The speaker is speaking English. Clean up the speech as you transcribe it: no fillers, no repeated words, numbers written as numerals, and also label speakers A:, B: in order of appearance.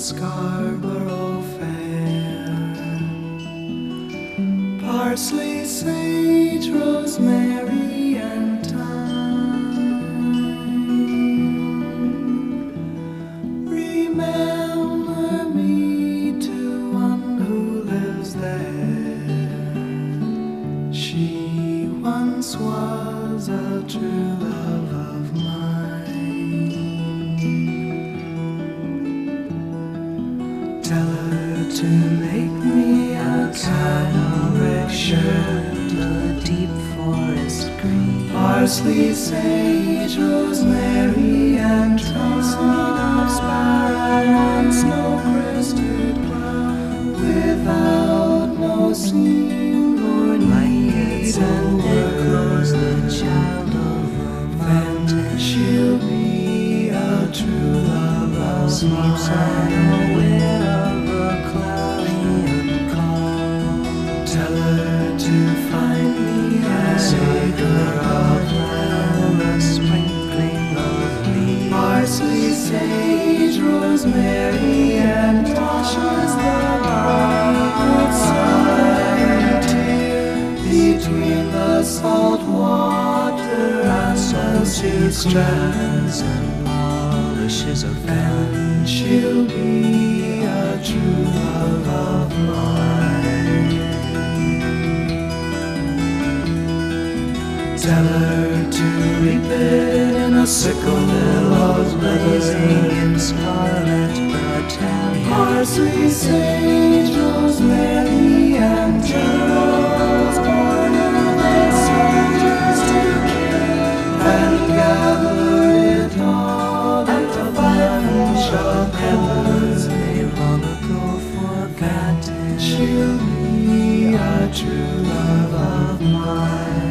A: Scarborough Fair. Parsley, sage, rosemary, and thyme. Remember me to one who lives there. She once was a true love of mine. Tell her to make me a canoe shirt, a deep forest green. Parsley, sage, rosemary, and thyme. Sparrow on snow-crested cloud, without no seam nor need and echoes the child of romance. She'll be a true love of sleeps unaware of a cloudy and calm. Tell her to find me a acre of land, a sprinkling of leaves. Parsley, sage, rosemary, and Tasha's the bright side. Between the salt water associate strands and polishes of fan, she'll be a true love of mine. Tell her to reap it in a sickle, billows blazing in scarlet battalion. Parsley, sage, rosemary, and geraniums, order the soldiers to kill, and gather it all at the bunch of peppers they long ago forgotten. She'll be a true love of mine.